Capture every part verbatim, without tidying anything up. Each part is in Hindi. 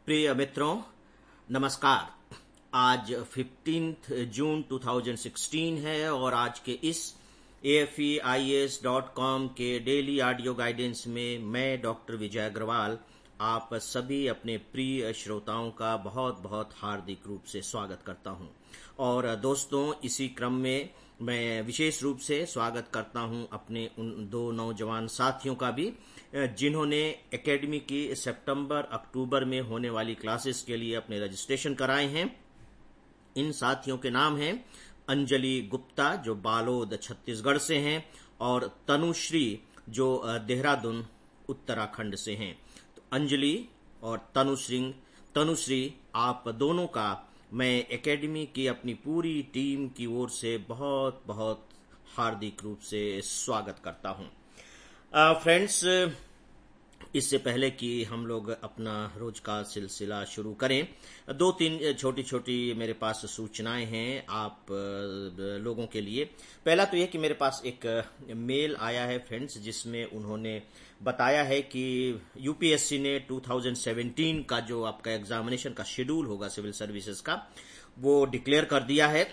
प्रिय मित्रों, नमस्कार। आज पंद्रह जून दो हज़ार सोलह है और आज के इस A F E I A S dot com के डेली ऑडियो गाइडेंस में मैं डॉक्टर विजय अग्रवाल आप सभी अपने प्रिय श्रोताओं का बहुत बहुत हार्दिक रूप से स्वागत करता हूं। और दोस्तों, इसी क्रम में मैं विशेष रूप से स्वागत करता हूं अपने उन दो नौजवान साथियों का भी जिन्होंने एकेडमी की सितंबर अक्टूबर में होने वाली क्लासेस के लिए अपने रजिस्ट्रेशन कराए हैं। इन साथियों के नाम हैं अंजलि गुप्ता, जो बालोद छत्तीसगढ़ से हैं, और तनुश्री, जो देहरादून उत्तराखंड से हैं। तो अंजलि और तनुश्री तनुश्री आप दोनों का मैं एकेडमी की अपनी पूरी टीम की ओर से बहुत बहुत हार्दिक रूप से स्वागत करता हूं। फ्रेंड्स, इससे पहले कि हम लोग अपना रोज का सिलसिला शुरू करें, दो तीन छोटी छोटी मेरे पास सूचनाएं हैं आप लोगों के लिए। पहला तो यह कि मेरे पास एक मेल आया है फ्रेंड्स, जिसमें उन्होंने बताया है कि यू पी एस सी ने दो हज़ार सत्रह का जो आपका एग्जामिनेशन का शेड्यूल होगा सिविल सर्विसेज का, वो डिक्लेयर कर दिया है।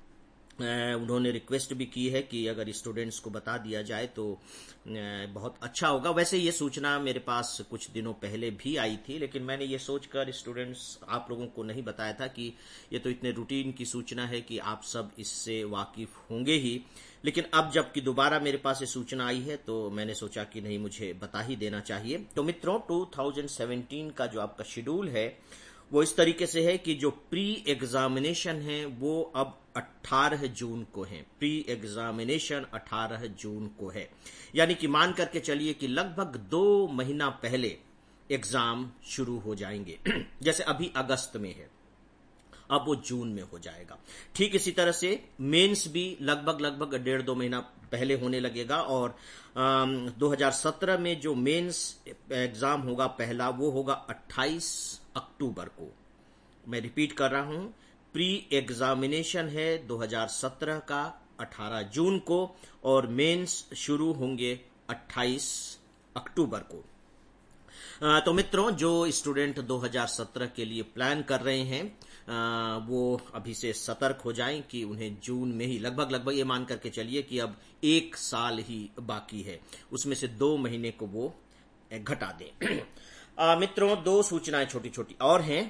उन्होंने रिक्वेस्ट भी की है कि अगर स्टूडेंट्स को बता दिया जाए तो बहुत अच्छा होगा। वैसे ये सूचना मेरे पास कुछ दिनों पहले भी आई थी, लेकिन मैंने ये सोचकर स्टूडेंट्स आप लोगों को नहीं बताया था कि ये तो इतने रूटीन की सूचना है कि आप सब इससे वाकिफ होंगे ही। लेकिन अब जबकि दोबारा मेरे पास ये सूचना आई है तो मैंने सोचा कि नहीं, मुझे बता ही देना चाहिए। तो मित्रों, दो हज़ार सत्रह का जो आपका शेड्यूल है वो इस तरीके से है कि जो प्री एग्जामिनेशन है वो अब अठारह जून को है। प्री एग्जामिनेशन अठारह जून को है, यानी कि मान करके चलिए कि लगभग दो महीना पहले एग्जाम शुरू हो जाएंगे। जैसे अभी अगस्त में है, अब वो जून में हो जाएगा। ठीक इसी तरह से मेंस भी लगभग लगभग डेढ़ दो महीना पहले होने लगेगा। और दो हज़ार सत्रह में जो मेंस एग्जाम होगा पहला, वो होगा अट्ठाईस अक्टूबर को। मैं रिपीट कर रहा हूं, प्री एग्जामिनेशन है दो हज़ार सत्रह का अठारह जून को और मेंस शुरू होंगे अट्ठाईस अक्टूबर को। आ, तो मित्रों, जो स्टूडेंट दो हज़ार सत्रह के लिए प्लान कर रहे हैं आ, वो अभी से सतर्क हो जाएं कि उन्हें जून में ही लगभग लगभग ये मान करके चलिए कि अब एक साल ही बाकी है, उसमें से दो महीने को वो घटा दें। आ, मित्रों, दो सूचनाएं छोटी छोटी और हैं।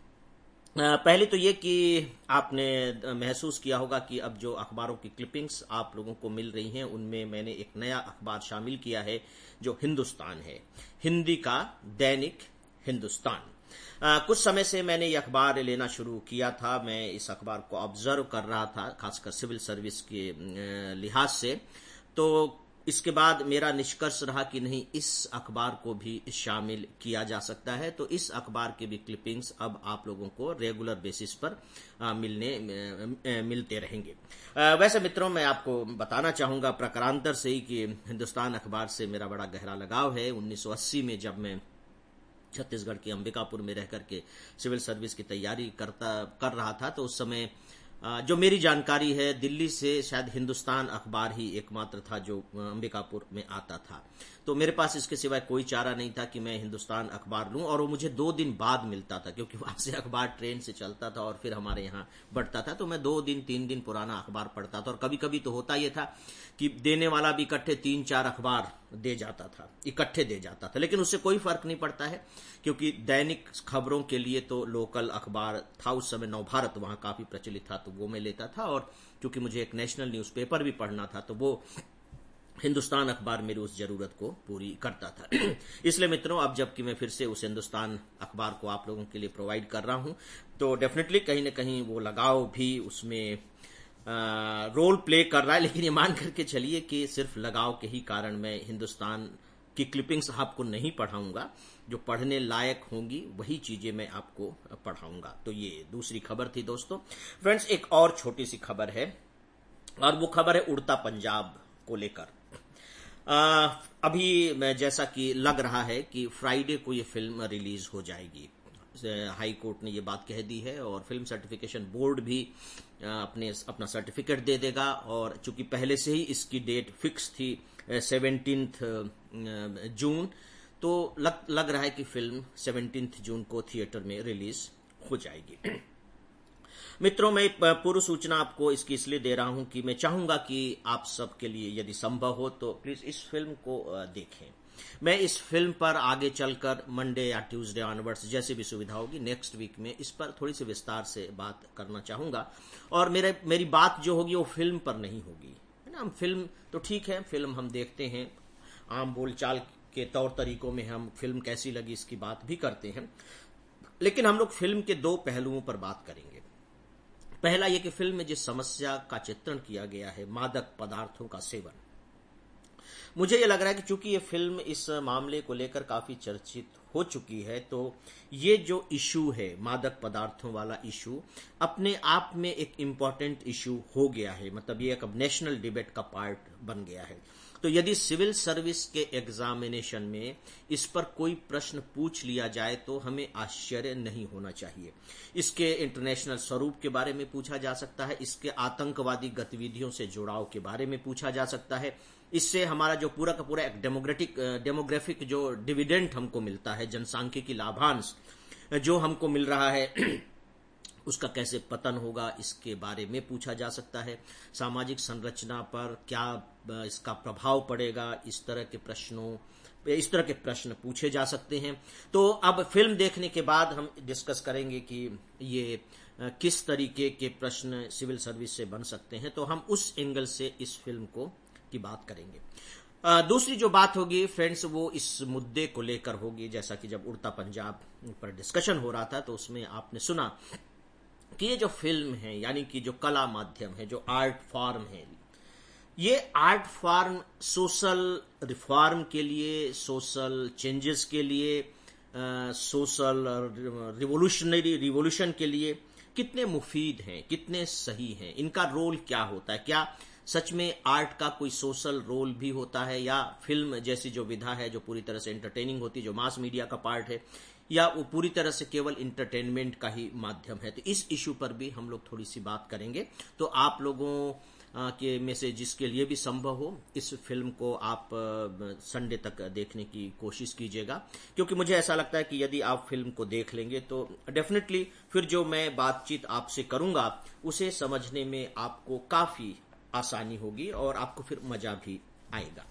पहले तो ये कि आपने महसूस किया होगा कि अब जो अखबारों की क्लिपिंग्स आप लोगों को मिल रही हैं, उनमें मैंने एक नया अखबार शामिल किया है जो हिंदुस्तान है, हिंदी का दैनिक हिंदुस्तान। आ, कुछ समय से मैंने ये अखबार लेना शुरू किया था। मैं इस अखबार को ऑब्जर्व कर रहा था, खासकर सिविल सर्विस के लिहाज से। तो इसके बाद मेरा निष्कर्ष रहा कि नहीं, इस अखबार को भी शामिल किया जा सकता है। तो इस अखबार के भी क्लिपिंग्स अब आप लोगों को रेगुलर बेसिस पर आ, मिलने आ, मिलते रहेंगे। आ, वैसे मित्रों, मैं आपको बताना चाहूंगा प्रकारांतर से ही कि हिंदुस्तान अखबार से मेरा बड़ा गहरा लगाव है। उन्नीस सौ अस्सी में जब मैं छत्तीसगढ़ के अंबिकापुर में रह करके सिविल सर्विस की तैयारी करता कर रहा था, तो उस समय जो मेरी जानकारी है, दिल्ली से शायद हिंदुस्तान अखबार ही एकमात्र था जो अंबिकापुर में आता था। तो मेरे पास इसके सिवाय कोई चारा नहीं था कि मैं हिंदुस्तान अखबार लूं, और वो मुझे दो दिन बाद मिलता था क्योंकि वहां से अखबार ट्रेन से चलता था और फिर हमारे यहाँ बढ़ता था। तो मैं दो दिन तीन दिन पुराना अखबार पढ़ता था, और कभी कभी तो होता यह था कि देने वाला भी इकट्ठे तीन चार अखबार दे जाता था, इकट्ठे दे जाता था। लेकिन उससे कोई फर्क नहीं पड़ता है, क्योंकि दैनिक खबरों के लिए तो लोकल अखबार था उस समय, नवभारत वहां काफी प्रचलित था, तो वो मैं लेता था। और क्योंकि मुझे एक नेशनल न्यूज़पेपर भी पढ़ना था, तो वो हिंदुस्तान अखबार मेरी उस जरूरत को पूरी करता था। इसलिए मित्रों, अब जबकि मैं फिर से उस हिंदुस्तान अखबार को आप लोगों के लिए प्रोवाइड कर रहा हूं, तो डेफिनेटली कहीं ना कहीं वो लगाव भी उसमें आ, रोल प्ले कर रहा है। लेकिन ये मान करके चलिए कि सिर्फ लगाव के ही कारण मैं हिंदुस्तान की क्लिपिंग्स आपको नहीं पढ़ाऊंगा। जो पढ़ने लायक होंगी वही चीजें मैं आपको पढ़ाऊंगा। तो ये दूसरी खबर थी दोस्तों। फ्रेंड्स, एक और छोटी सी खबर है, और वो खबर है उड़ता पंजाब को लेकर। अभी मैं जैसा कि लग रहा है कि फ्राइडे को ये फिल्म रिलीज हो जाएगी। हाई कोर्ट ने ये बात कह दी है, और फिल्म सर्टिफिकेशन बोर्ड भी अपने अपना सर्टिफिकेट दे देगा। और चूंकि पहले से ही इसकी डेट फिक्स थी सेवनटीन्थ जून, तो लग, लग रहा है कि फिल्म सत्रह जून को थिएटर में रिलीज हो जाएगी। मित्रों, मैं पूर्व सूचना आपको इसकी इसलिए दे रहा हूं कि मैं चाहूंगा कि आप सबके लिए यदि संभव हो तो प्लीज इस फिल्म को देखें। मैं इस फिल्म पर आगे चलकर मंडे या ट्यूसडे ऑनवर्ड्स जैसे भी सुविधा होगी नेक्स्ट वीक में इस पर थोड़ी सी विस्तार से बात करना चाहूंगा। और मेरे मेरी बात जो होगी वो फिल्म पर नहीं होगी, है ना। हम फिल्म तो ठीक है, फिल्म हम देखते हैं, आम बोलचाल के तौर तरीकों में हम फिल्म कैसी लगी इसकी बात भी करते हैं, लेकिन हम लोग फिल्म के दो पहलुओं पर बात करेंगे। पहला यह कि फिल्म में जिस समस्या का चित्रण किया गया है, मादक पदार्थों का सेवन, मुझे यह लग रहा है कि चूंकि ये फिल्म इस मामले को लेकर काफी चर्चित हो चुकी है, तो ये जो इशू है मादक पदार्थों वाला इशू अपने आप में एक इम्पॉर्टेंट इशू हो गया है। मतलब ये एक अब नेशनल डिबेट का पार्ट बन गया है। तो यदि सिविल सर्विस के एग्जामिनेशन में इस पर कोई प्रश्न पूछ लिया जाए तो हमें आश्चर्य नहीं होना चाहिए। इसके इंटरनेशनल स्वरूप के बारे में पूछा जा सकता है, इसके आतंकवादी गतिविधियों से जुड़ाव के बारे में पूछा जा सकता है, इससे हमारा जो पूरा का पूरा एक डेमोग्रेटिक डेमोग्राफिक जो डिविडेंड हमको मिलता है, जनसांख्यिकी लाभांश जो हमको मिल रहा है उसका कैसे पतन होगा, इसके बारे में पूछा जा सकता है। सामाजिक संरचना पर क्या इसका प्रभाव पड़ेगा, इस तरह के प्रश्नों इस तरह के प्रश्न पूछे जा सकते हैं। तो अब फिल्म देखने के बाद हम डिस्कस करेंगे कि ये किस तरीके के प्रश्न सिविल सर्विस से बन सकते हैं। तो हम उस एंगल से इस फिल्म को की बात करेंगे। आ, दूसरी जो बात होगी फ्रेंड्स, वो इस मुद्दे को लेकर होगी, जैसा कि जब उड़ता पंजाब पर डिस्कशन हो रहा था तो उसमें आपने सुना कि ये जो फिल्म है, यानी कि जो कला माध्यम है, जो आर्ट फॉर्म है, ये आर्ट फॉर्म सोशल रिफॉर्म के लिए, सोशल चेंजेस के लिए, सोशल रिवोल्यूशनरी रिवोल्यूशन के लिए कितने मुफीद हैं, कितने सही हैं, इनका रोल क्या होता है, क्या सच में आर्ट का कोई सोशल रोल भी होता है, या फिल्म जैसी जो विधा है जो पूरी तरह से एंटरटेनिंग होती है, जो मास मीडिया का पार्ट है, या वो पूरी तरह से केवल इंटरटेनमेंट का ही माध्यम है। तो इस इशू पर भी हम लोग थोड़ी सी बात करेंगे। तो आप लोगों के में से जिसके लिए भी संभव हो इस फिल्म को आप संडे तक देखने की कोशिश कीजिएगा, क्योंकि मुझे ऐसा लगता है कि यदि आप फिल्म को देख लेंगे तो डेफिनेटली फिर जो मैं बातचीत आपसे करूंगा उसे समझने में आपको काफी आसानी होगी और आपको फिर मजा भी आएगा।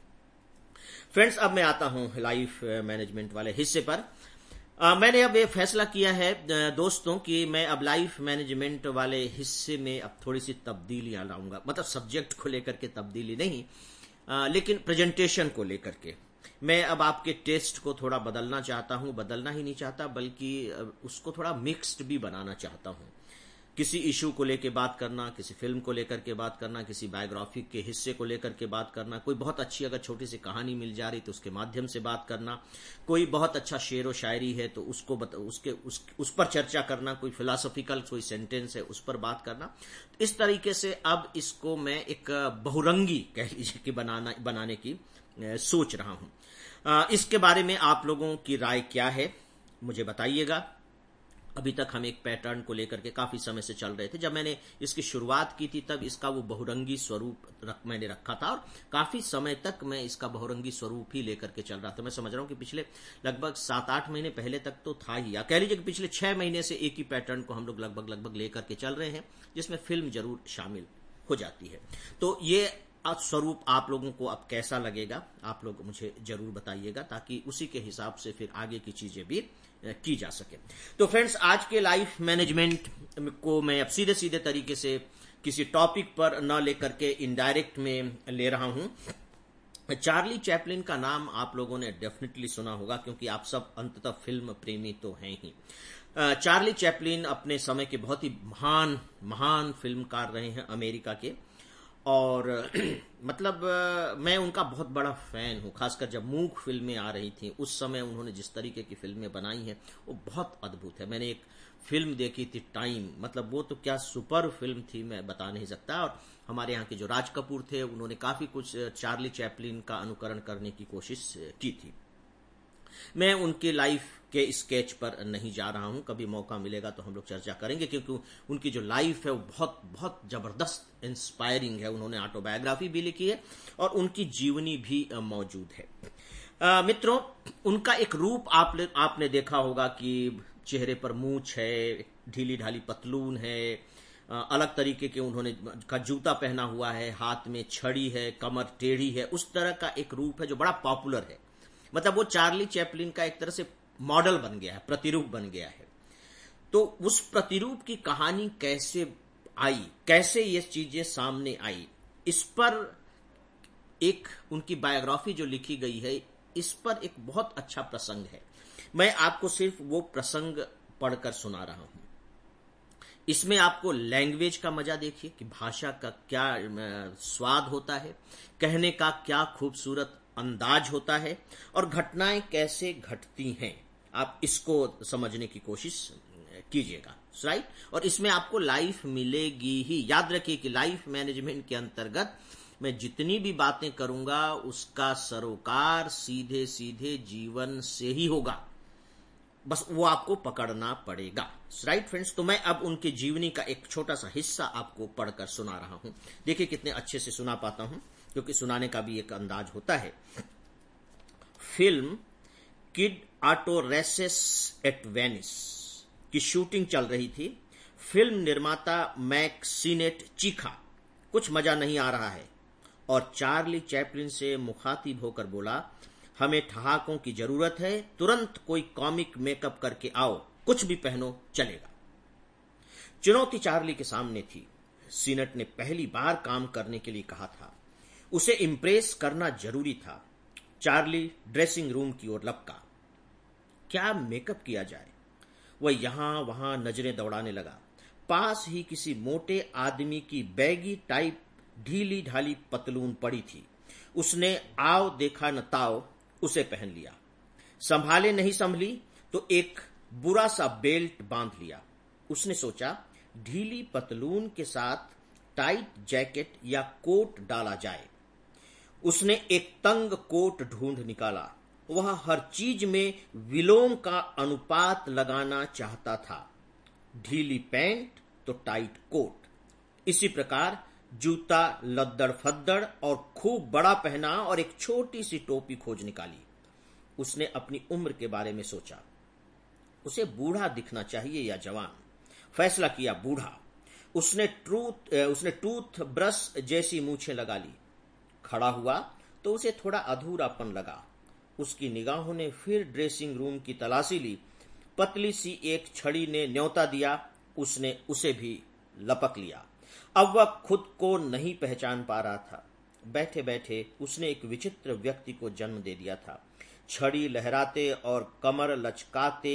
फ्रेंड्स, अब मैं आता हूं लाइफ मैनेजमेंट वाले हिस्से पर। आ, मैंने अब ये फैसला किया है दोस्तों कि मैं अब लाइफ मैनेजमेंट वाले हिस्से में अब थोड़ी सी तब्दीलियां लाऊंगा। मतलब सब्जेक्ट को लेकर के तब्दीली नहीं, आ, लेकिन प्रेजेंटेशन को लेकर के मैं अब आपके टेस्ट को थोड़ा बदलना चाहता हूं। बदलना ही नहीं चाहता बल्कि उसको थोड़ा मिक्स्ड भी बनाना चाहता हूं। किसी इशू को लेकर बात करना, किसी फिल्म को लेकर के बात करना, किसी बायोग्राफी के हिस्से को लेकर के बात करना, कोई बहुत अच्छी अगर छोटी सी कहानी मिल जा रही तो उसके माध्यम से बात करना, कोई बहुत अच्छा शेर व शायरी है तो उसको बत, उसके उस, उस पर चर्चा करना, कोई फिलोसॉफिकल कोई सेंटेंस है उस पर बात करना। इस तरीके से अब इसको मैं एक बहुरंगी कह लीजिए कि बनाना बनाने की सोच रहा हूं। इसके बारे में आप लोगों की राय क्या है मुझे बताइएगा। अभी तक हम एक पैटर्न को लेकर के काफी समय से चल रहे थे। जब मैंने इसकी शुरुआत की थी तब इसका वो बहुरंगी स्वरूप रख, मैंने रखा था और काफी समय तक मैं इसका बहुरंगी स्वरूप ही लेकर के चल रहा था। मैं समझ रहा हूं कि पिछले लगभग सात आठ महीने पहले तक तो था ही, या कह लीजिए कि पिछले छह महीने से एक ही पैटर्न को हम लोग लगभग लगभग लेकर के चल रहे हैं, जिसमें फिल्म जरूर शामिल हो जाती है। तो ये स्वरूप आप लोगों को अब कैसा लगेगा आप लोग मुझे जरूर बताइएगा, ताकि उसी के हिसाब से फिर आगे की चीजें भी की जा सके। तो फ्रेंड्स, आज के लाइफ मैनेजमेंट को मैं अब सीधे सीधे तरीके से किसी टॉपिक पर न लेकर के इनडायरेक्ट में ले रहा हूं। चार्ली चैपलिन का नाम आप लोगों ने डेफिनेटली सुना होगा, क्योंकि आप सब अंततः फिल्म प्रेमी तो हैं ही। चार्ली चैपलिन अपने समय के बहुत ही महान महान फिल्मकार रहे हैं अमेरिका के, और मतलब मैं उनका बहुत बड़ा फैन हूं। खासकर जब मूक फिल्में आ रही थी उस समय उन्होंने जिस तरीके की फिल्में बनाई हैं वो बहुत अद्भुत है। मैंने एक फिल्म देखी थी टाइम, मतलब वो तो क्या सुपर फिल्म थी, मैं बता नहीं सकता। और हमारे यहाँ के जो राज कपूर थे उन्होंने काफी कुछ चार्ली चैपलिन का अनुकरण करने की कोशिश की थी। मैं उनके लाइफ के स्केच पर नहीं जा रहा हूं, कभी मौका मिलेगा तो हम लोग चर्चा करेंगे, क्योंकि उनकी जो लाइफ है वो बहुत बहुत जबरदस्त इंस्पायरिंग है। उन्होंने ऑटोबायोग्राफी भी लिखी है और उनकी जीवनी भी मौजूद है। अ, मित्रों, उनका एक रूप आप आपने देखा होगा कि चेहरे पर मूंछ है, ढीली ढाली पतलून है, अ, अलग तरीके के उन्होंने का जूता पहना हुआ है, हाथ में छड़ी है, कमर टेढ़ी है। उस तरह का एक रूप है जो बड़ा पॉपुलर है। मतलब वो चार्ली चैपलिन का एक तरह से मॉडल बन गया है, प्रतिरूप बन गया है। तो उस प्रतिरूप की कहानी कैसे आई, कैसे ये चीजें सामने आई, इस पर एक उनकी बायोग्राफी जो लिखी गई है, इस पर एक बहुत अच्छा प्रसंग है। मैं आपको सिर्फ वो प्रसंग पढ़कर सुना रहा हूं। इसमें आपको लैंग्वेज का मजा देखिए कि भाषा का क्या स्वाद होता है, कहने का क्या खूबसूरत अंदाज होता है, और घटनाएं कैसे घटती हैं। आप इसको समझने की कोशिश कीजिएगा, राइट। और इसमें आपको लाइफ मिलेगी ही। याद रखिए कि लाइफ मैनेजमेंट के अंतर्गत मैं जितनी भी बातें करूंगा उसका सरोकार सीधे सीधे जीवन से ही होगा, बस वो आपको पकड़ना पड़ेगा, राइट फ्रेंड्स। तो मैं अब उनके जीवनी का एक छोटा सा हिस्सा आपको पढ़कर सुना रहा हूं। देखिए कितने अच्छे से सुना पाता हूं, क्योंकि सुनाने का भी एक अंदाज होता है। Film kid auto races at Venice की शूटिंग चल रही थी। फिल्म निर्माता मैक सीनेट चीखा, कुछ मजा नहीं आ रहा है, और चार्ली चैपलिन से मुखातिब होकर बोला, हमें ठहाकों की जरूरत है, तुरंत कोई कॉमिक मेकअप करके आओ, कुछ भी पहनो चलेगा। चुनौती चार्ली के सामने थी। सीनेट ने पहली बार काम करने के लिए कहा था, उसे इंप्रेस करना जरूरी था। चार्ली ड्रेसिंग रूम की ओर लपका। क्या मेकअप किया जाए? वह यहां वहां नजरें दौड़ाने लगा। पास ही किसी मोटे आदमी की बैगी टाइप ढीली ढाली पतलून पड़ी थी। उसने आओ देखा न ताओ उसे पहन लिया। संभाले नहीं संभली तो एक बुरा सा बेल्ट बांध लिया। उसने सोचा ढीली पतलून के साथ टाइट जैकेट या कोट डाला जाए। उसने एक तंग कोट ढूंढ निकाला। वह हर चीज में विलोम का अनुपात लगाना चाहता था, ढीली पैंट तो टाइट कोट। इसी प्रकार जूता लद्दड़ फद्दड़ और खूब बड़ा पहना और एक छोटी सी टोपी खोज निकाली। उसने अपनी उम्र के बारे में सोचा, उसे बूढ़ा दिखना चाहिए या जवान। फैसला किया बूढ़ा। उसने ट्रूथ उसने टूथ ब्रश जैसी मूछें लगा ली। खड़ा हुआ तो उसे थोड़ा अधूरापन लगा। उसकी निगाहों ने फिर ड्रेसिंग रूम की तलाशी ली। पतली सी एक छड़ी ने न्योता दिया। उसने उसे भी लपक लिया। अब वह खुद को नहीं पहचान पा रहा था। बैठे बैठे उसने एक विचित्र व्यक्ति को जन्म दे दिया था। छड़ी लहराते और कमर लचकाते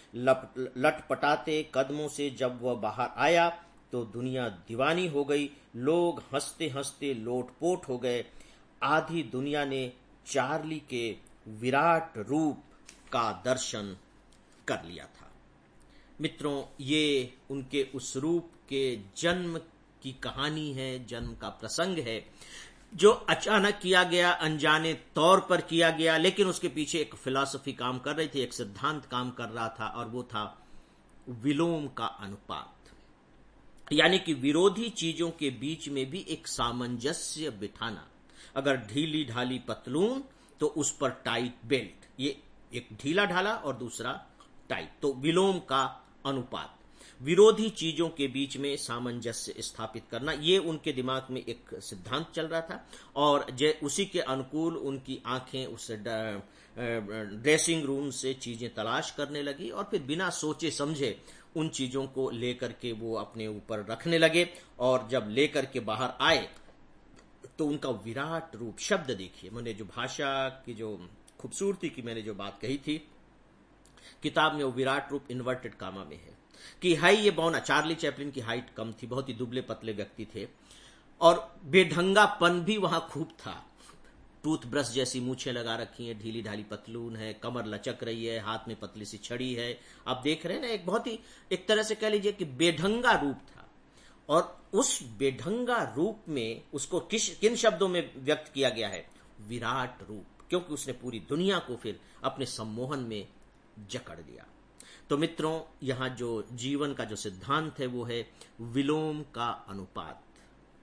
लटपटाते कदमों से जब वह बाहर आया तो दुनिया दीवानी हो गई। लोग हंसते हंसते लोटपोट हो गए। आधी दुनिया ने चार्ली के विराट रूप का दर्शन कर लिया था। मित्रों, ये उनके उस रूप के जन्म की कहानी है, जन्म का प्रसंग है, जो अचानक किया गया, अनजाने तौर पर किया गया, लेकिन उसके पीछे एक फिलॉसफी काम कर रही थी, एक सिद्धांत काम कर रहा था, और वो था विलोम का अनुपात। यानी कि विरोधी चीजों के बीच में भी एक सामंजस्य बिठाना। अगर ढीली ढाली पतलून तो उस पर टाइट बेल्ट, ये एक ढीला ढाला और दूसरा टाइट, तो विलोम का अनुपात, विरोधी चीजों के बीच में सामंजस्य स्थापित करना, ये उनके दिमाग में एक सिद्धांत चल रहा था। और जे उसी के अनुकूल उनकी आंखें उस ड्रेसिंग रूम से चीजें तलाश करने लगी, और फिर बिना सोचे समझे उन चीजों को लेकर के वो अपने ऊपर रखने लगे। और जब लेकर के बाहर आए तो उनका विराट रूप, शब्द देखिए, मैंने जो भाषा की जो खूबसूरती की मैंने जो बात कही थी, किताब में वो विराट रूप इन्वर्टेड कामा में है कि हाई ये बौना। चार्ली चैपलिन की हाइट कम थी, बहुत ही दुबले पतले व्यक्ति थे, और बेढंगापन भी वहां खूब था। टूथब्रश जैसी मूछें लगा रखी हैं, ढीली ढाली पतलून है, कमर लचक रही है, हाथ में पतली सी छड़ी है। आप देख रहे हैं ना, एक बहुत ही एक तरह से कह लीजिए कि बेढंगा रूप था। और उस बेढंगा रूप में उसको किस किन शब्दों में व्यक्त किया गया है? विराट रूप, क्योंकि उसने पूरी दुनिया को फिर अपने सम्मोहन में जकड़ दिया। तो मित्रों, यहां जो जीवन का जो सिद्धांत है वो है विलोम का अनुपात।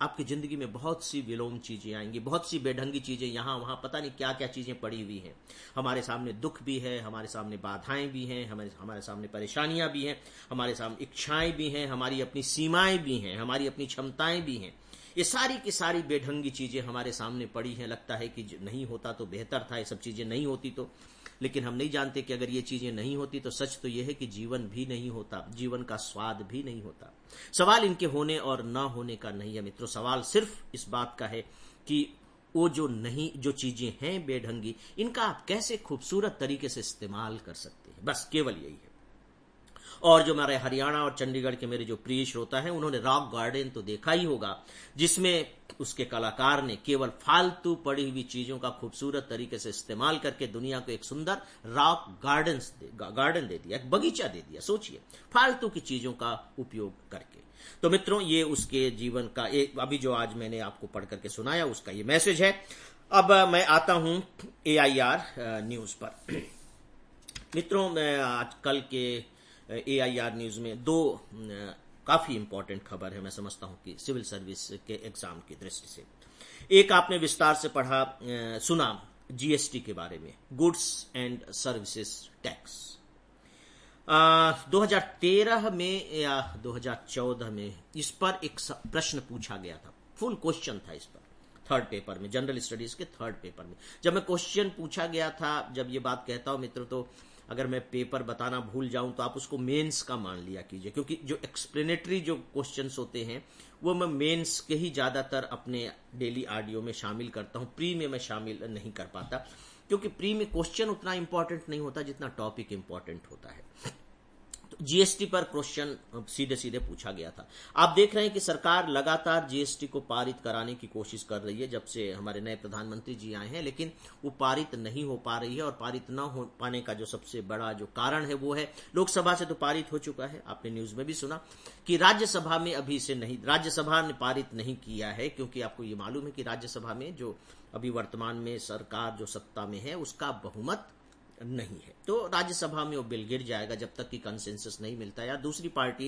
आपकी जिंदगी में बहुत सी विलोम चीजें आएंगी, बहुत सी बेढंगी चीजें, यहां वहां पता नहीं क्या क्या चीजें पड़ी हुई हैं। हमारे सामने दुख भी है, हमारे सामने बाधाएं भी हैं, हमारे हमारे सामने परेशानियां भी हैं, हमारे सामने इच्छाएं भी हैं, हमारी अपनी सीमाएं भी हैं, हमारी अपनी क्षमताएं भी हैं। ये सारी की सारी बेढंगी चीजें हमारे सामने पड़ी हैं। लगता है कि नहीं होता तो बेहतर था, ये सब चीजें नहीं होती तो। लेकिन हम नहीं जानते कि अगर ये चीजें नहीं होती तो सच तो यह है कि जीवन भी नहीं होता, जीवन का स्वाद भी नहीं होता। सवाल इनके होने और न होने का नहीं है मित्रों, सवाल सिर्फ इस बात का है कि वो जो नहीं जो चीजें हैं बेढंगी, इनका आप कैसे खूबसूरत तरीके से इस्तेमाल कर सकते हैं, बस केवल यही है। और जो हमारे हरियाणा और चंडीगढ़ के मेरे जो प्रिय श्रोता हैं, उन्होंने रॉक गार्डन तो देखा ही होगा, जिसमें उसके कलाकार ने केवल फालतू पड़ी हुई चीजों का खूबसूरत तरीके से इस्तेमाल करके दुनिया को एक सुंदर रॉक गार्डन दे, गार्डन दे दिया, एक बगीचा दे दिया। सोचिए, फालतू की चीजों का उपयोग करके। तो मित्रों, ये उसके जीवन का एक, अभी जो आज मैंने आपको पढ़ करके सुनाया, उसका ये मैसेज है। अब मैं आता हूं ए आई आर न्यूज पर। मित्रों, मैं आज कल के ए आई आर न्यूज में दो काफी इंपॉर्टेंट खबर है, मैं समझता हूं कि सिविल सर्विस के एग्जाम की दृष्टि से। एक आपने विस्तार से पढ़ा सुना जी एस टी के बारे में, गुड्स एंड सर्विसेज टैक्स। दो हज़ार तेरह में या दो हज़ार चौदह में इस पर एक प्रश्न पूछा गया था, फुल क्वेश्चन था इस पर, थर्ड पेपर में, जनरल स्टडीज के थर्ड पेपर में। जब मैं क्वेश्चन पूछा गया था, जब ये बात कहता हूं मित्र, तो अगर मैं पेपर बताना भूल जाऊं तो आप उसको मेंस का मान लिया कीजिए, क्योंकि जो एक्सप्लेनेटरी जो क्वेश्चंस होते हैं वो मैं मेंस के ही ज्यादातर अपने डेली ऑडियो में शामिल करता हूं। प्री में मैं शामिल नहीं कर पाता, क्योंकि प्री में क्वेश्चन उतना इंपॉर्टेंट नहीं होता जितना टॉपिक इंपॉर्टेंट होता है। जी एस टी पर क्वेश्चन सीधे सीधे पूछा गया था। आप देख रहे हैं कि सरकार लगातार जी एस टी को पारित कराने की कोशिश कर रही है जब से हमारे नए प्रधानमंत्री जी आए हैं, लेकिन वो पारित नहीं हो पा रही है। और पारित न हो पाने का जो सबसे बड़ा जो कारण है वो है, लोकसभा से तो पारित हो चुका है, आपने न्यूज में भी सुना कि राज्यसभा में अभी से नहीं, राज्यसभा ने पारित नहीं किया है, क्योंकि आपको ये मालूम है कि राज्यसभा में जो अभी वर्तमान में सरकार जो सत्ता में है उसका बहुमत नहीं है। तो राज्यसभा में वो बिल गिर जाएगा जब तक कि कंसेंसस नहीं मिलता या दूसरी पार्टी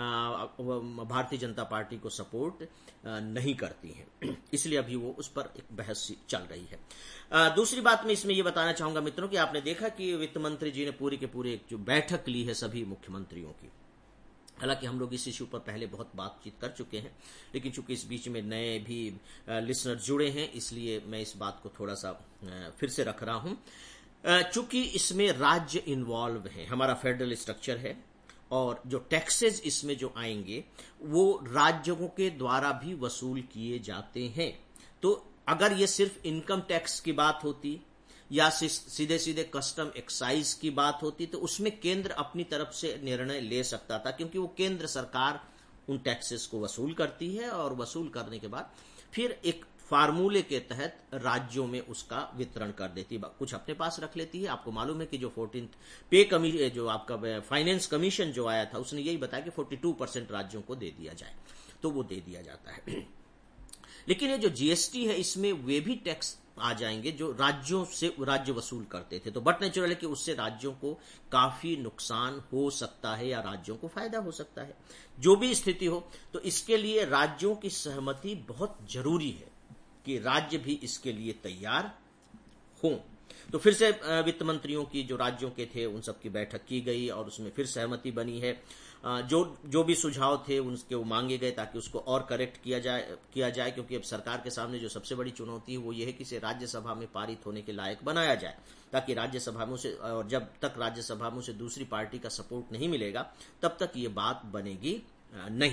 भारतीय जनता पार्टी को सपोर्ट नहीं करती है, इसलिए अभी वो उस पर एक बहस चल रही है। दूसरी बात मैं इसमें ये बताना चाहूंगा मित्रों कि आपने देखा कि वित्त मंत्री जी ने पूरी के पूरे एक जो बैठक ली है सभी मुख्यमंत्रियों की। हालांकि हम लोग इस इश्यू पर पहले बहुत बातचीत कर चुके हैं, लेकिन चूंकि इस बीच में नए भी लिसनर जुड़े हैं, इसलिए मैं इस बात को थोड़ा सा फिर से रख रहा हूं। चूंकि इसमें राज्य इन्वॉल्व है, हमारा फेडरल स्ट्रक्चर है, और जो टैक्सेस इसमें जो आएंगे वो राज्यों के द्वारा भी वसूल किए जाते हैं। तो अगर ये सिर्फ इनकम टैक्स की बात होती या सीधे सीधे कस्टम एक्साइज की बात होती तो उसमें केंद्र अपनी तरफ से निर्णय ले सकता था, क्योंकि वो केंद्र सरकार उन टैक्सेस को वसूल करती है और वसूल करने के बाद फिर एक फार्मूले के तहत राज्यों में उसका वितरण कर देती है, कुछ अपने पास रख लेती है। आपको मालूम है कि जो फोर्टीन्थ पे कमीशन, जो आपका फाइनेंस कमीशन जो आया था, उसने यही बताया कि बयालीस परसेंट राज्यों को दे दिया जाए, तो वो दे दिया जाता है। लेकिन ये जो जी एस टी है, इसमें वे भी टैक्स आ जाएंगे जो राज्यों से राज्य वसूल करते थे। तो बट नेचुरल है कि उससे राज्यों को काफी नुकसान हो सकता है या राज्यों को फायदा हो सकता है। जो भी स्थिति हो, तो इसके लिए राज्यों की सहमति बहुत जरूरी है कि राज्य भी इसके लिए तैयार हों। तो फिर से वित्त मंत्रियों की जो राज्यों के थे उन सब की बैठक की गई और उसमें फिर सहमति बनी है। जो जो भी सुझाव थे उनके वो मांगे गए ताकि उसको और करेक्ट किया जाए किया जाए क्योंकि अब सरकार के सामने जो सबसे बड़ी चुनौती है वो ये है कि इसे राज्यसभा में पारित होने के लायक बनाया जाए, ताकि राज्यसभा में से, और जब तक राज्यसभा में से दूसरी पार्टी का सपोर्ट नहीं मिलेगा तब तक ये बात बनेगी नहीं।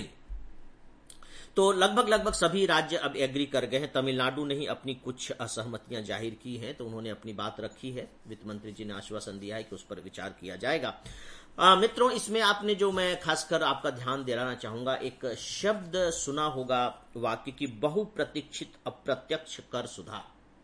तो लगभग लगभग सभी राज्य अब एग्री कर गए हैं। तमिलनाडु ने ही अपनी कुछ असहमतियां जाहिर की हैं, तो उन्होंने अपनी बात रखी है। वित्त मंत्री जी ने आश्वासन दिया है कि उस पर विचार किया जाएगा। आ, मित्रों, इसमें आपने जो मैं खासकर आपका ध्यान दिलाना चाहूंगा, एक शब्द सुना होगा वाक्य की बहुप्रतीक्षित अप्रत्यक्ष कर सुधार।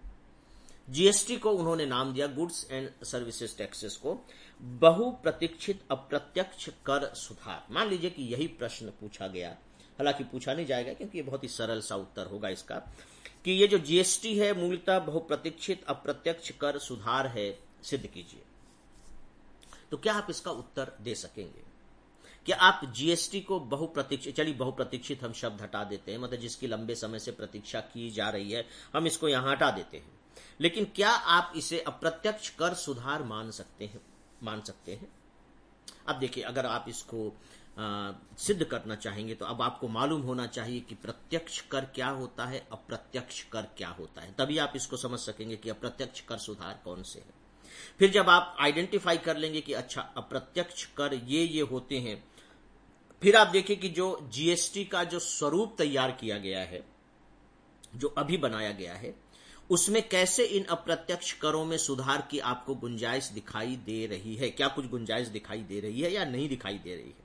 जी एस टी को उन्होंने नाम दिया, गुड्स एंड सर्विसेज टैक्सेस को बहुप्रतीक्षित अप्रत्यक्ष कर सुधार। मान लीजिए कि यही प्रश्न पूछा गया, हालांकि पूछा नहीं जाएगा क्योंकि ये बहुत ही सरल सा उत्तर होगा इसका, कि ये जो जी एस टी है मूलतः बहुप्रतीक्षित अप्रत्यक्ष कर सुधार है, सिद्ध कीजिए। तो क्या आप इसका उत्तर दे सकेंगे? कि आप जीएसटी को बहुप्रतीक्षित, चलिए बहुप्रतीक्षित हम शब्द हटा देते हैं, मतलब जिसकी लंबे समय से प्रतीक्षा की जा रही है हम इसको यहां हटा देते हैं, लेकिन क्या आप इसे अप्रत्यक्ष कर सुधार मान सकते हैं मान सकते हैं अब देखिए, अगर आप इसको आ, सिद्ध करना चाहेंगे तो अब आपको मालूम होना चाहिए कि प्रत्यक्ष कर क्या होता है, अप्रत्यक्ष कर क्या होता है, तभी आप इसको समझ सकेंगे कि अप्रत्यक्ष कर सुधार कौन से है। फिर जब आप आइडेंटिफाई कर लेंगे कि अच्छा अप्रत्यक्ष कर ये ये होते हैं, फिर आप देखिए कि जो जीएसटी का जो स्वरूप तैयार किया गया है, जो अभी बनाया गया है, उसमें कैसे इन अप्रत्यक्ष करों में सुधार की आपको गुंजाइश दिखाई दे रही है। क्या कुछ गुंजाइश दिखाई दे रही है या नहीं दिखाई दे रही है?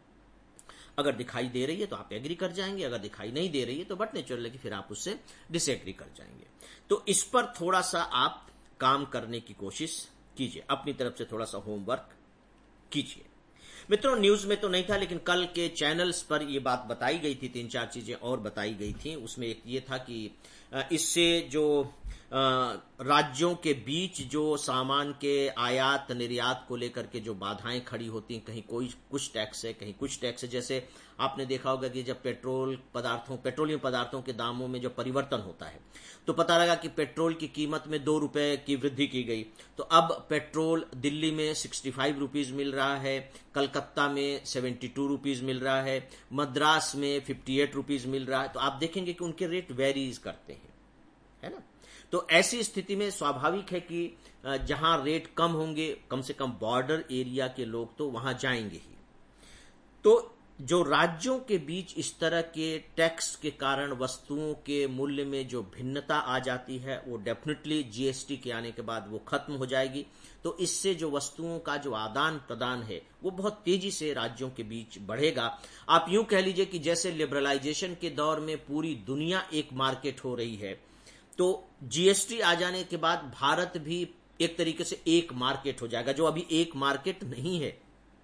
अगर दिखाई दे रही है तो आप एग्री कर जाएंगे, अगर दिखाई नहीं दे रही है तो बट नेचुरल है कि फिर आप उससे डिसएग्री कर जाएंगे। तो इस पर थोड़ा सा आप काम करने की कोशिश कीजिए, अपनी तरफ से थोड़ा सा होमवर्क कीजिए। मित्रों, न्यूज में तो नहीं था, लेकिन कल के चैनल्स पर यह बात बताई गई थी, तीन चार चीजें और बताई गई थी। उसमें एक ये था कि इससे जो राज्यों के बीच जो सामान के आयात निर्यात को लेकर के जो बाधाएं खड़ी होती हैं, कहीं कोई कुछ टैक्स है, कहीं कुछ टैक्स है। जैसे आपने देखा होगा कि जब पेट्रोल पदार्थों पेट्रोलियम पदार्थों के दामों में जो परिवर्तन होता है, तो पता लगा कि पेट्रोल की कीमत में दो रुपए की वृद्धि की गई, तो अब पेट्रोल दिल्ली में सिक्सटी फाइव रुपीज मिल रहा है, कलकत्ता में सेवेंटी टू रुपीज मिल रहा है, मद्रास में फिफ्टी एट रुपीज मिल रहा है। तो आप देखेंगे कि उनके रेट वेरीज करते हैं, है ना। तो ऐसी स्थिति में स्वाभाविक है कि जहां रेट कम होंगे, कम से कम बॉर्डर एरिया के लोग तो वहां जाएंगे ही। तो जो राज्यों के बीच इस तरह के टैक्स के कारण वस्तुओं के मूल्य में जो भिन्नता आ जाती है, वो डेफिनेटली जीएसटी के आने के बाद वो खत्म हो जाएगी। तो इससे जो वस्तुओं का जो आदान प्रदान है वो बहुत तेजी से राज्यों के बीच बढ़ेगा। आप यूं कह लीजिए कि जैसे लिबरलाइजेशन के दौर में पूरी दुनिया एक मार्केट हो रही है, तो जीएसटी आ जाने के बाद भारत भी एक तरीके से एक मार्केट हो जाएगा, जो अभी एक मार्केट नहीं है।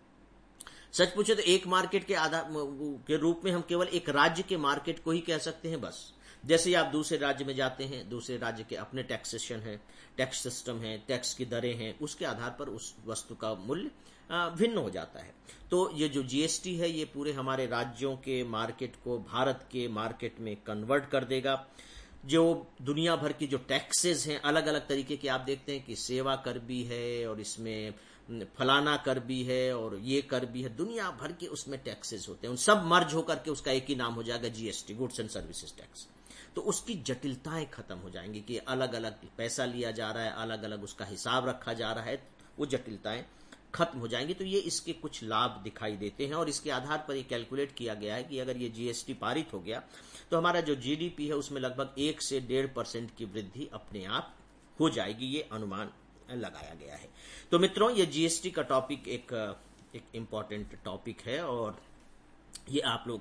सच पूछे तो एक मार्केट के आधार के रूप में हम केवल एक राज्य के मार्केट को ही कह सकते हैं बस। जैसे आप दूसरे राज्य में जाते हैं, दूसरे राज्य के अपने टैक्सेशन है, टैक्स सिस्टम है, टैक्स की दरें हैं, उसके आधार पर उस वस्तु का मूल्य भिन्न हो जाता है। तो ये जो जीएसटी है ये पूरे हमारे राज्यों के मार्केट को भारत के मार्केट में कन्वर्ट कर देगा। जो दुनिया भर की जो टैक्सेस हैं, अलग अलग तरीके के, आप देखते हैं कि सेवा कर भी है और इसमें फलाना कर भी है और ये कर भी है, दुनिया भर के उसमें टैक्सेस होते हैं, उन सब मर्ज होकर के उसका एक ही नाम हो जाएगा GST, goods and services tax. तो उसकी जटिलताएं खत्म हो जाएंगी कि अलग अलग पैसा लिया जा रहा है, अलग अलग उसका हिसाब रखा जा रहा है, वो जटिलताएं खत्म हो जाएंगी। तो ये इसके कुछ लाभ दिखाई देते हैं और इसके आधार पर ये कैलकुलेट किया गया है कि अगर ये जीएसटी पारित हो गया तो हमारा जो जीडीपी है उसमें लगभग एक से डेढ़ परसेंट की वृद्धि अपने आप हो जाएगी, ये अनुमान लगाया गया है। तो मित्रों, ये जीएसटी का टॉपिक एक एक इम्पॉर्टेंट टॉपिक है और ये आप लोग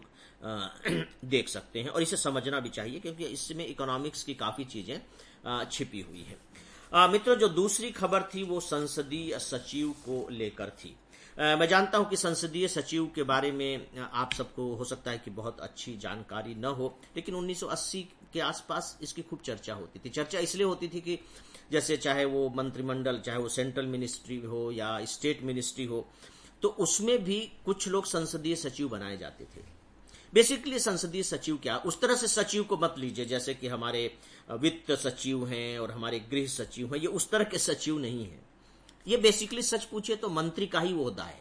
देख सकते हैं और इसे समझना भी चाहिए, क्योंकि इसमें इकोनॉमिक्स की काफी चीजें छिपी हुई है। आ, मित्रों, जो दूसरी खबर थी वो संसदीय सचिव को लेकर थी। आ, मैं जानता हूं कि संसदीय सचिव के बारे में आप सबको हो सकता है कि बहुत अच्छी जानकारी न हो, लेकिन उन्नीस सौ अस्सी के आसपास इसकी खूब चर्चा होती थी। चर्चा इसलिए होती थी कि जैसे चाहे वो मंत्रिमंडल, चाहे वो सेंट्रल मिनिस्ट्री हो या स्टेट मिनिस्ट्री हो, तो उसमें भी कुछ लोग संसदीय सचिव बनाए जाते थे। बेसिकली संसदीय सचिव क्या, उस तरह से सचिव को मत लीजिए जैसे कि हमारे वित्त सचिव हैं और हमारे गृह सचिव हैं, ये उस तरह के सचिव नहीं है। ये बेसिकली सच पूछे तो मंत्री का ही ओहदा है।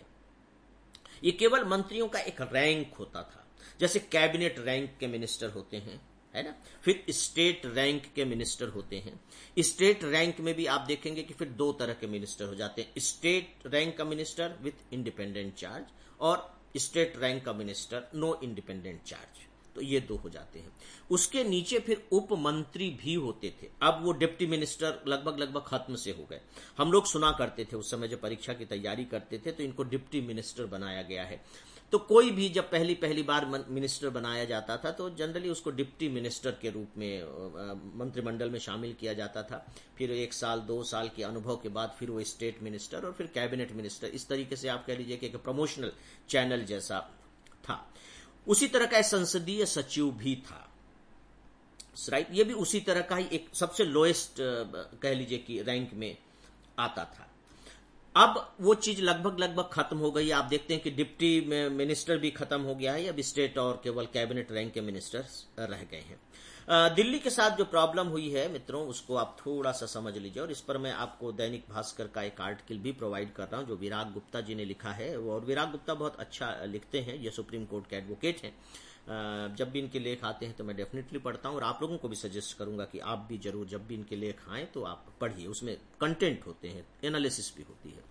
ये केवल मंत्रियों का एक रैंक होता था, जैसे कैबिनेट रैंक के मिनिस्टर होते हैं, है ना, फिर स्टेट रैंक के मिनिस्टर होते हैं। स्टेट रैंक में भी आप देखेंगे कि फिर दो तरह के मिनिस्टर हो जाते हैं, स्टेट रैंक का मिनिस्टर विथ इंडिपेंडेंट चार्ज और स्टेट रैंक का मिनिस्टर नो इंडिपेंडेंट चार्ज। तो ये दो हो जाते हैं। उसके नीचे फिर उप मंत्री भी होते थे। अब वो डिप्टी मिनिस्टर लगभग लगभग खत्म से हो गए। हम लोग सुना करते थे उस समय जब परीक्षा की तैयारी करते थे तो इनको डिप्टी मिनिस्टर बनाया गया है। तो कोई भी जब पहली पहली बार मिनिस्टर बनाया जाता था तो जनरली उसको डिप्टी मिनिस्टर के रूप में मंत्रिमंडल में शामिल किया जाता था। फिर एक साल दो साल के अनुभव के बाद फिर वो स्टेट मिनिस्टर और फिर कैबिनेट मिनिस्टर, इस तरीके से आप कह लीजिए कि एक प्रमोशनल चैनल जैसा था। उसी तरह का संसदीय सचिव भी था, राइट। ये भी उसी तरह का ही एक सबसे लोएस्ट कह लीजिए कि रैंक में आता था। अब वो चीज लगभग लगभग खत्म हो गई। आप देखते हैं कि डिप्टी मिनिस्टर भी खत्म हो गया है, अब स्टेट और केवल कैबिनेट रैंक के मिनिस्टर्स रह गए हैं। दिल्ली के साथ जो प्रॉब्लम हुई है मित्रों, उसको आप थोड़ा सा समझ लीजिए, और इस पर मैं आपको दैनिक भास्कर का एक आर्टिकल भी प्रोवाइड कर रहा हूं जो विराग गुप्ता जी ने लिखा है। और विराग गुप्ता बहुत अच्छा लिखते हैं, ये सुप्रीम कोर्ट के एडवोकेट हैं। जब भी इनके लेख आते हैं तो मैं डेफिनेटली पढ़ता हूं, और आप लोगों को भी सजेस्ट करूंगा कि आप भी जरूर जब भी इनके लेख आए तो आप पढ़िए, उसमें कंटेंट होते हैं, एनालिसिस भी होती है।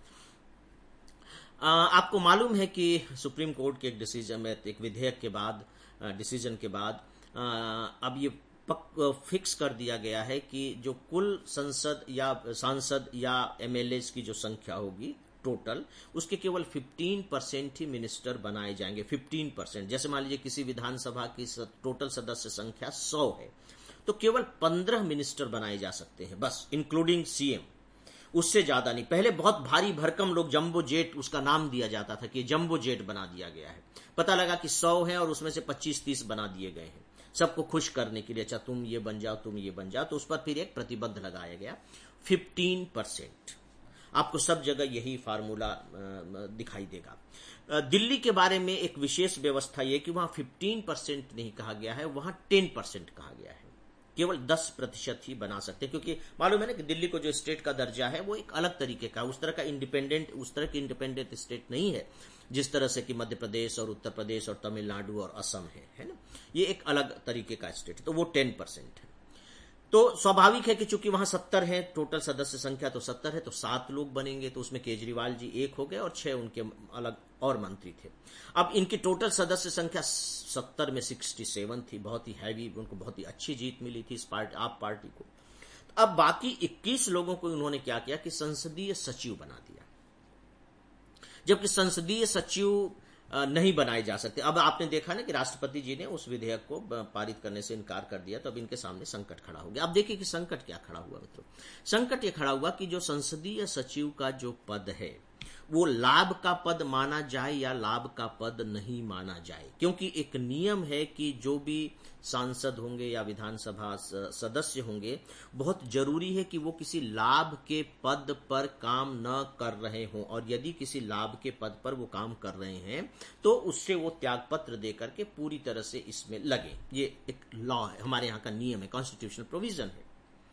आपको मालूम है कि सुप्रीम कोर्ट के एक डिसीजन में, एक विधेयक के बाद, डिसीजन के बाद अब ये फिक्स कर दिया गया है कि जो कुल संसद या सांसद या एमएलए की जो संख्या होगी टोटल, उसके केवल पंद्रह परसेंट ही मिनिस्टर बनाए जाएंगे। पंद्रह परसेंट, जैसे मान लीजिए किसी विधानसभा की टोटल सदस्य संख्या सौ है तो केवल पंद्रह मिनिस्टर बनाए जा सकते हैं बस, इंक्लूडिंग सीएम, उससे ज्यादा नहीं। पहले बहुत भारी भरकम लोग जंबो जेट उसका नाम दिया जाता था कि जंबो जेट बना दिया गया है। पता लगा कि सौ है और उसमें से पच्चीस तीस बना दिए गए हैं सबको खुश करने के लिए, अच्छा तुम ये बन जाओ, तुम ये बन जाओ, तो उस पर फिर एक प्रतिबंध लगाया गया पंद्रह परसेंट। आपको सब जगह यही फार्मूला दिखाई देगा। दिल्ली के बारे में एक विशेष व्यवस्था यह कि वहां पंद्रह परसेंट नहीं कहा गया है, वहां दस परसेंट कहा गया है। केवल दस प्रतिशत ही बना सकते हैं, क्योंकि मालूम है ना कि दिल्ली को जो स्टेट का दर्जा है वो एक अलग तरीके का, उस तरह का इंडिपेंडेंट उस तरह की इंडिपेंडेंट स्टेट नहीं है जिस तरह से कि मध्य प्रदेश और उत्तर प्रदेश और तमिलनाडु और असम है है ना। ये एक अलग तरीके का स्टेट है, तो वो टेन परसेंट है। तो स्वाभाविक है कि चूंकि वहां सत्तर है टोटल सदस्य संख्या, तो सत्तर है तो सात लोग बनेंगे, तो उसमें केजरीवाल जी एक हो गए और छह उनके अलग और मंत्री थे। अब इनकी टोटल सदस्य संख्या सत्तर में सड़सठ थी, बहुत ही हैवी, उनको बहुत ही अच्छी जीत मिली थी इस पार्टी आप पार्टी को। अब बाकी इक्कीस लोगों को उन्होंने क्या किया कि संसदीय सचिव बना दिया, जबकि संसदीय सचिव नहीं बनाए जा सकते। अब आपने देखा ना कि राष्ट्रपति जी ने उस विधेयक को पारित करने से इनकार कर दिया, तो अब इनके सामने संकट खड़ा हो गया। अब देखिए कि संकट क्या खड़ा हुआ मित्रों। संकट ये खड़ा हुआ कि जो संसदीय सचिव का जो पद है वो लाभ का पद माना जाए या लाभ का पद नहीं माना जाए, क्योंकि एक नियम है कि जो भी सांसद होंगे या विधानसभा सदस्य होंगे, बहुत जरूरी है कि वो किसी लाभ के पद पर काम न कर रहे हों, और यदि किसी लाभ के पद पर वो काम कर रहे हैं तो उससे वो त्यागपत्र देकर के पूरी तरह से इसमें लगे। ये एक लॉ है, हमारे यहाँ का नियम है, कॉन्स्टिट्यूशनल प्रोविजन है।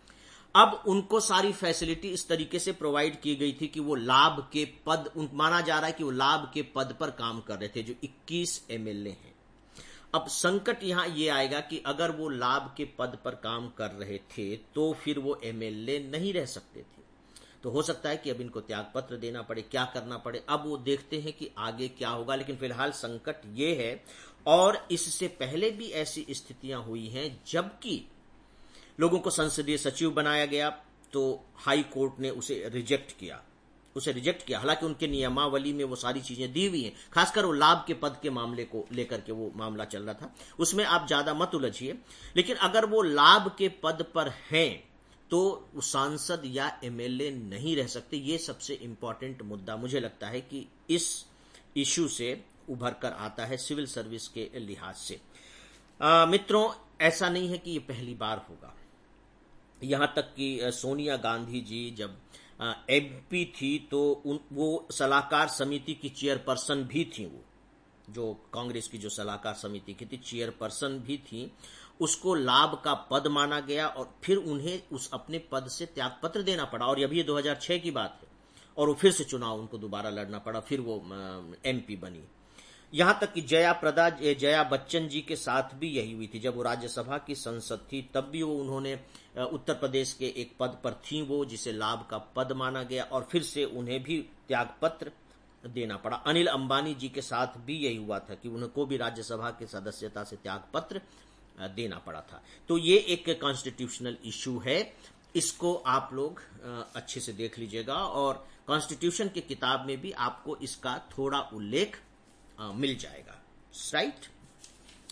अब उनको सारी फैसिलिटी इस तरीके से प्रोवाइड की गई थी कि वो लाभ के पद, माना जा रहा है कि वो लाभ के पद पर काम कर रहे थे, जो इक्कीस एमएलए हैं। अब संकट यहां ये आएगा कि अगर वो लाभ के पद पर काम कर रहे थे तो फिर वो एमएलए नहीं रह सकते थे, तो हो सकता है कि अब इनको त्यागपत्र देना पड़े, क्या करना पड़े, अब वो देखते हैं कि आगे क्या होगा। लेकिन फिलहाल संकट ये है, और इससे पहले भी ऐसी स्थितियां हुई हैं जबकि लोगों को संसदीय सचिव बनाया गया तो हाई कोर्ट ने उसे रिजेक्ट किया उसे रिजेक्ट किया हालांकि उनके नियमावली में वो सारी चीजें दी हुई हैं, खासकर वो लाभ के पद के मामले को लेकर के वो मामला चल रहा था, उसमें आप ज्यादा मत उलझिए। लेकिन अगर वो लाभ के पद पर हैं तो सांसद या एमएलए नहीं रह सकते। ये सबसे इंपॉर्टेंट मुद्दा मुझे लगता है कि इस इश्यू से उभर कर आता है सिविल सर्विस के लिहाज से। आ, मित्रों, ऐसा नहीं है कि ये पहली बार होगा। यहां तक कि सोनिया गांधी जी जब एमपी थी तो उन वो सलाहकार समिति की चेयरपर्सन भी थी, वो जो कांग्रेस की जो सलाहकार समिति की थी चेयरपर्सन भी थी, उसको लाभ का पद माना गया और फिर उन्हें उस अपने पद से त्यागपत्र देना पड़ा। और अभी ये दो हज़ार छह की बात है और वो फिर से चुनाव उनको दोबारा लड़ना पड़ा, फिर वो एमपी बनी। यहां तक कि जया प्रदा जया बच्चन जी के साथ भी यही हुई थी, जब वो राज्यसभा की संसद थी तब भी वो उन्होंने उत्तर प्रदेश के एक पद पर थी वो, जिसे लाभ का पद माना गया और फिर से उन्हें भी त्यागपत्र देना पड़ा। अनिल अंबानी जी के साथ भी यही हुआ था कि उनको भी राज्यसभा की सदस्यता से त्यागपत्र देना पड़ा था। तो ये एक कॉन्स्टिट्यूशनल इश्यू है, इसको आप लोग अच्छे से देख लीजिएगा और कॉन्स्टिट्यूशन की किताब में भी आपको इसका थोड़ा उल्लेख मिल जाएगा, राइट।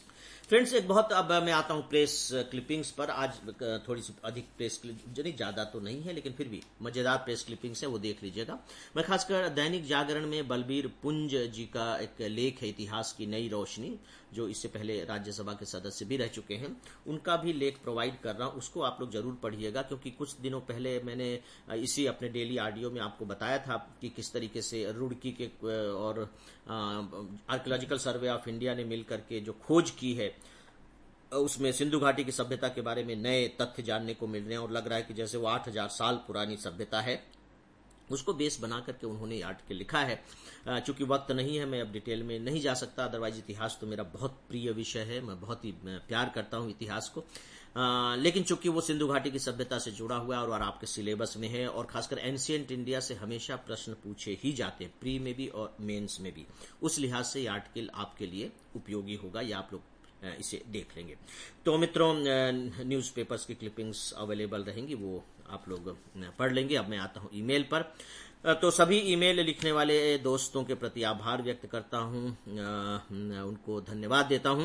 फ्रेंड्स, एक बहुत, अब मैं आता हूं प्रेस क्लिपिंग्स पर। आज थोड़ी सी अधिक प्रेस क्लिप, नहीं ज्यादा तो नहीं है, लेकिन फिर भी मजेदार प्रेस क्लिपिंग्स है, वो देख लीजिएगा। मैं खासकर दैनिक जागरण में बलबीर पुंज जी का एक लेख है, इतिहास की नई रोशनी, जो इससे पहले राज्यसभा के सदस्य भी रह चुके हैं, उनका भी लेख प्रोवाइड कर रहा हूं। उसको आप लोग जरूर पढ़िएगा, क्योंकि कुछ दिनों पहले मैंने इसी अपने डेली ऑडियो में आपको बताया था कि किस तरीके से रुड़की के और आर्कियोलॉजिकल सर्वे ऑफ इंडिया ने मिलकर के जो खोज की है, उसमें सिंधु घाटी की सभ्यता के बारे में नए तथ्य जानने को मिल रहे हैं, और लग रहा है कि जैसे वो आठ हजार साल पुरानी सभ्यता है। उसको बेस बना करके उन्होंने ये आर्टिकल लिखा है। चूंकि वक्त नहीं है, मैं अब डिटेल में नहीं जा सकता, अदरवाइज इतिहास तो मेरा बहुत प्रिय विषय है, मैं बहुत ही प्यार करता हूं इतिहास को। आ, लेकिन चूंकि वो सिंधु घाटी की सभ्यता से जुड़ा हुआ है और आपके सिलेबस में है, और खासकर एंशिएंट इंडिया से हमेशा प्रश्न पूछे ही जाते हैं, प्री में भी और मेंस में भी, उस लिहाज से ये आर्टिकल आपके लिए उपयोगी होगा, या आप लोग इसे देख लेंगे। तो मित्रों, न्यूज़पेपर्स की क्लिपिंग्स अवेलेबल रहेंगी, वो आप लोग पढ़ लेंगे। अब मैं आता हूं ईमेल पर। तो सभी ईमेल लिखने वाले दोस्तों के प्रति आभार व्यक्त करता हूं, उनको धन्यवाद देता हूं।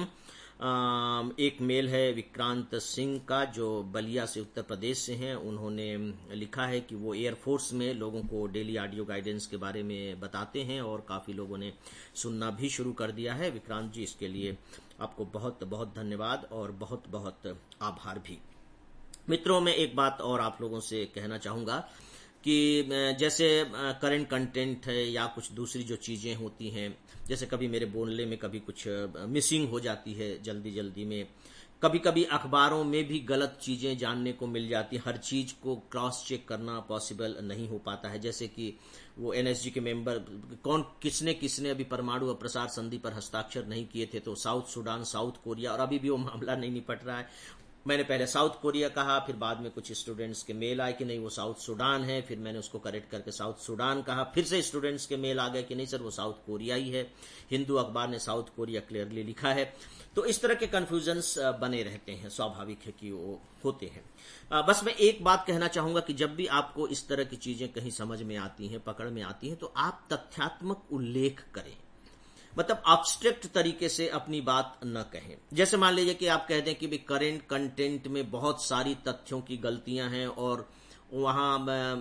एक मेल है विक्रांत सिंह का, जो बलिया से उत्तर प्रदेश से हैं। उन्होंने लिखा है कि वो एयरफोर्स में लोगों को डेली ऑडियो गाइडेंस के बारे में बताते हैं, और काफी लोगों ने सुनना भी शुरू कर दिया है। विक्रांत जी, इसके लिए आपको बहुत बहुत धन्यवाद और बहुत बहुत आभार भी। मित्रों, मैं एक बात और आप लोगों से कहना चाहूंगा कि जैसे करंट कंटेंट है या कुछ दूसरी जो चीजें होती हैं, जैसे कभी मेरे बोलने में कभी कुछ मिसिंग हो जाती है जल्दी जल्दी में, कभी कभी अखबारों में भी गलत चीजें जानने को मिल जाती है, हर चीज को क्रॉस चेक करना पॉसिबल नहीं हो पाता है। जैसे कि वो एनएसजी के मेंबर कौन, किसने किसने अभी परमाणु प्रसार संधि पर हस्ताक्षर नहीं किए थे, तो साउथ सूडान, साउथ कोरिया, और अभी भी वो मामला नहीं निपट रहा है। मैंने पहले साउथ कोरिया कहा, फिर बाद में कुछ स्टूडेंट्स के मेल आए कि नहीं वो साउथ सूडान है, फिर मैंने उसको करेक्ट करके साउथ सूडान कहा, फिर से स्टूडेंट्स के मेल आ गए कि नहीं सर वो साउथ कोरिया ही है, हिंदू अखबार ने साउथ कोरिया क्लियरली लिखा है। तो इस तरह के कंफ्यूजन्स बने रहते हैं, स्वाभाविक है कि वो होते हैं। बस मैं एक बात कहना चाहूंगा कि जब भी आपको इस तरह की चीजें कहीं समझ में आती हैं, पकड़ में आती हैं, तो आप तथ्यात्मक उल्लेख करें, मतलब एब्स्ट्रैक्ट तरीके से अपनी बात न कहें। जैसे मान लीजिए कि आप कहते हैं कि भाई करेंट कंटेंट में बहुत सारी तथ्यों की गलतियां हैं और वहां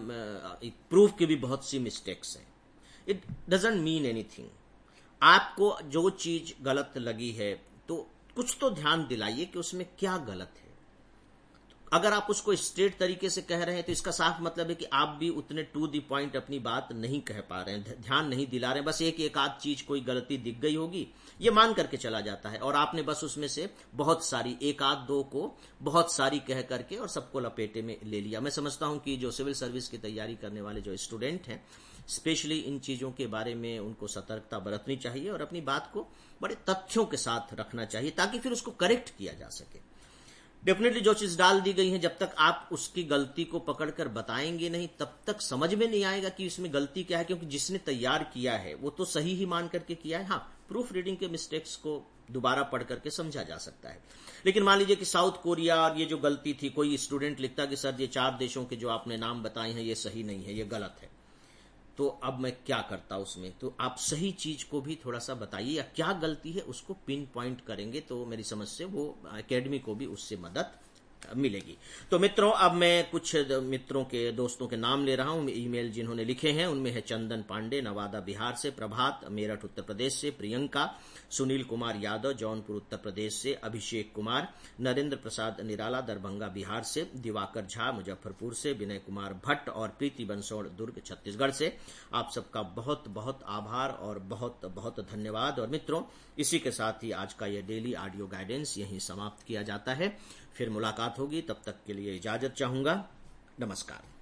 प्रूफ की भी बहुत सी मिस्टेक्स हैं। It doesn't mean anything. आपको जो चीज गलत लगी है तो कुछ तो ध्यान दिलाइए कि उसमें क्या गलत है। अगर आप उसको स्ट्रेट तरीके से कह रहे हैं तो इसका साफ मतलब है कि आप भी उतने टू दी पॉइंट अपनी बात नहीं कह पा रहे हैं, ध्यान नहीं दिला रहे हैं। बस एक एक आध चीज कोई गलती दिख गई होगी ये मान करके चला जाता है, और आपने बस उसमें से बहुत सारी, एक आध दो को बहुत सारी कह करके और सबको लपेटे में ले लिया। मैं समझता हूं कि जो सिविल सर्विस की तैयारी करने वाले जो स्टूडेंट हैं, स्पेशली इन चीजों के बारे में उनको सतर्कता बरतनी चाहिए और अपनी बात को बड़े तथ्यों के साथ रखना चाहिए, ताकि फिर उसको करेक्ट किया जा सके। डेफिनेटली जो चीज डाल दी गई है, जब तक आप उसकी गलती को पकड़कर बताएंगे नहीं, तब तक समझ में नहीं आएगा कि इसमें गलती क्या है, क्योंकि जिसने तैयार किया है वो तो सही ही मान करके किया है। हाँ, प्रूफ रीडिंग के मिस्टेक्स को दोबारा पढ़ करके समझा जा सकता है। लेकिन मान लीजिए कि साउथ कोरिया और ये जो गलती थी, कोई स्टूडेंट लिखता कि सर ये चार देशों के जो आपने नाम बताए हैं ये सही नहीं है, ये गलत है, तो अब मैं क्या करता उसमें। तो आप सही चीज को भी थोड़ा सा बताइए, या क्या गलती है उसको पिन पॉइंट करेंगे तो मेरी समझ से वो एकेडमी को भी उससे मदद मिलेगी। तो मित्रों, अब मैं कुछ मित्रों के, दोस्तों के नाम ले रहा हूं। ईमेल जिन्होंने लिखे हैं उनमें है चंदन पांडे नवादा बिहार से, प्रभात मेरठ उत्तर प्रदेश से, प्रियंका, सुनील कुमार यादव जौनपुर उत्तर प्रदेश से, अभिषेक कुमार, नरेंद्र प्रसाद निराला दरभंगा बिहार से, दिवाकर झा मुजफ्फरपुर से, विनय कुमार भट्ट और प्रीति बंसोड़ दुर्ग छत्तीसगढ़ से। आप सबका बहुत बहुत आभार और बहुत बहुत धन्यवाद। और मित्रों, इसी के साथ ही आज का यह डेली ऑडियो गाइडेंस यहीं समाप्त किया जाता है। फिर मुलाकात होगी, तब तक के लिए इजाजत चाहूंगा। नमस्कार।